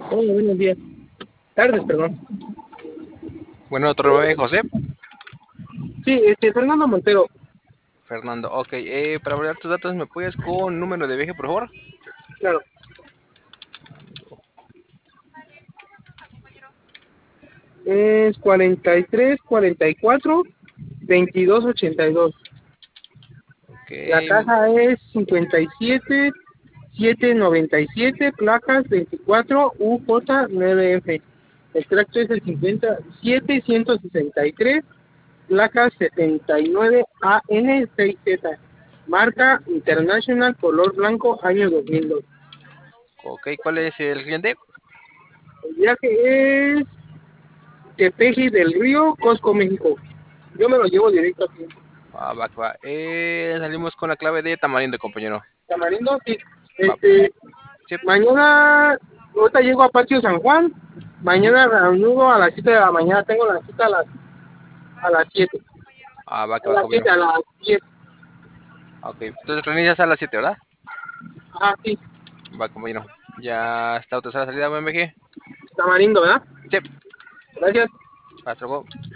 Oh, buenos días. Tardes, perdón. Bueno, otro nombre, José. Sí, Fernando Montero. Fernando, ok. Para validar tus datos, ¿me puedes con número de viaje, por favor? Claro. Es 43 44 22 82. Ok, La caja es 57 797, placas 24 UJ9F. El tracto es el 57 163, placas 79AN6Z. Marca International, color blanco, año 2002. ok. ¿Cuál es el cliente? El viaje es Tepeji del Río, Costco, México. Yo me lo llevo directo aquí. Ah, va, que va. Salimos con la clave de Tamarindo, compañero. Tamarindo, sí. Va. Este, Sí. Mañana, ahorita llego a Patio San Juan. Ujú. Mañana reanudo a las 7 de la mañana. Tengo la cita a las 7. Ah, va, que A va, las compañero. 7 a las 10. Ok, entonces reinicias a las 7, ¿verdad? Ah, sí. Va, compañero. Ya está autorizada la salida, buen viaje. Tamarindo, ¿verdad? Sí. Gracias. Hasta luego.